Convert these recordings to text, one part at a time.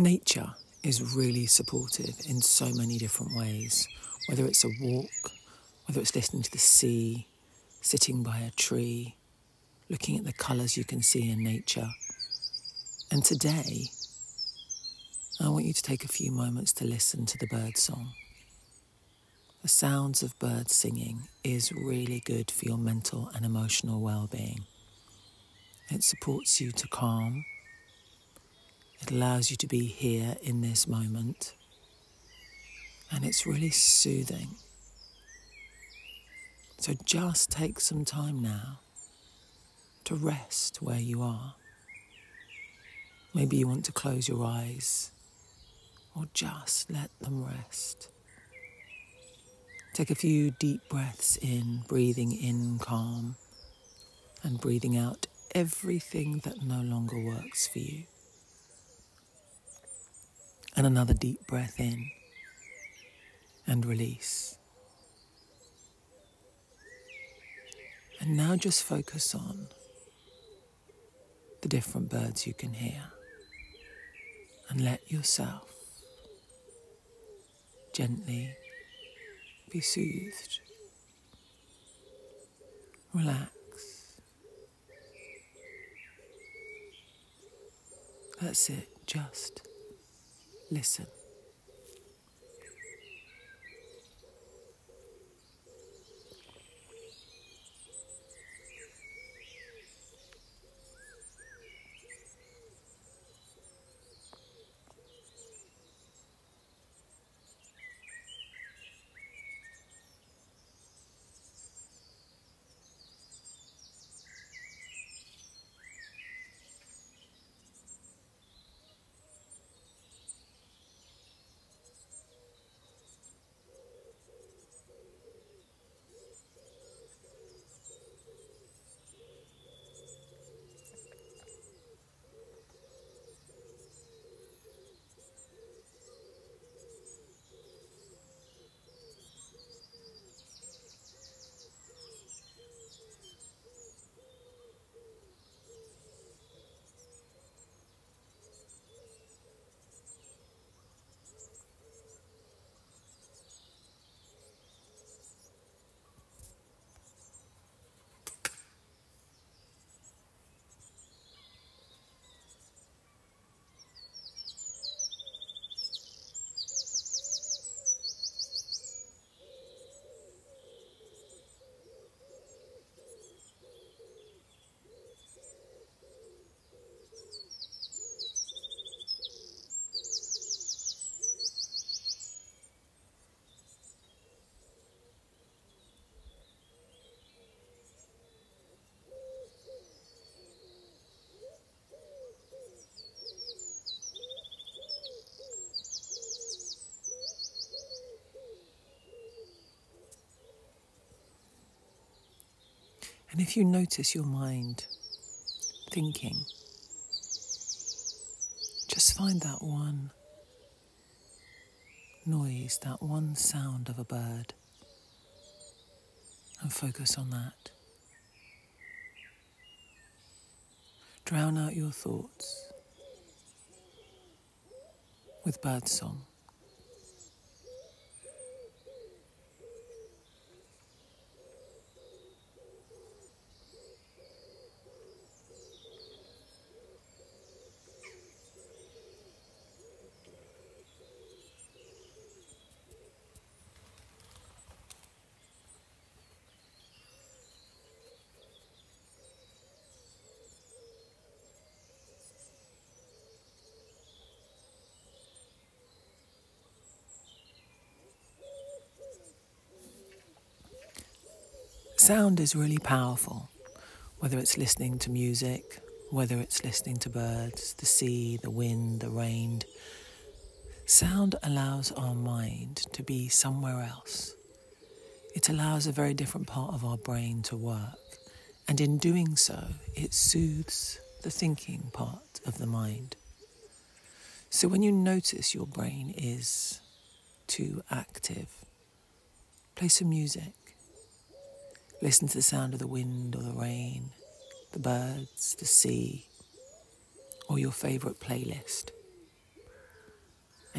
Nature is really supportive in so many different ways, whether it's a walk, whether it's listening to the sea, sitting by a tree, looking at the colours you can see in nature. And today, I want you to take a few moments to listen to the bird song. The sounds of birds singing is really good for your mental and emotional well-being. It supports you to calm. It allows you to be here in this moment. And it's really soothing. So just take some time now to rest where you are. Maybe you want to close your eyes or just let them rest. Take a few deep breaths in, breathing in calm and breathing out everything that no longer works for you. And another deep breath in and release. And now just focus on the different birds you can hear and let yourself gently be soothed. Relax. That's it, just listen. And if you notice your mind thinking, just find that one noise, that one sound of a bird, and focus on that. Drown out your thoughts with birdsong. Sound is really powerful, whether it's listening to music, whether it's listening to birds, the sea, the wind, the rain. Sound allows our mind to be somewhere else. It allows a very different part of our brain to work, and in doing so, it soothes the thinking part of the mind. So when you notice your brain is too active, play some music. Listen to the sound of the wind or the rain, the birds, the sea, or your favourite playlist.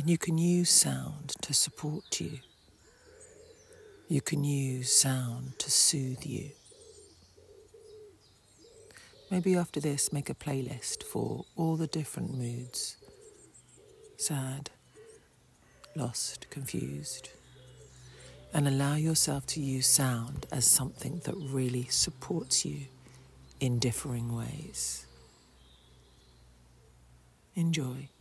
And you can use sound to support you. You can use sound to soothe you. Maybe after this, make a playlist for all the different moods. Sad, lost, confused. And allow yourself to use sound as something that really supports you in differing ways. Enjoy.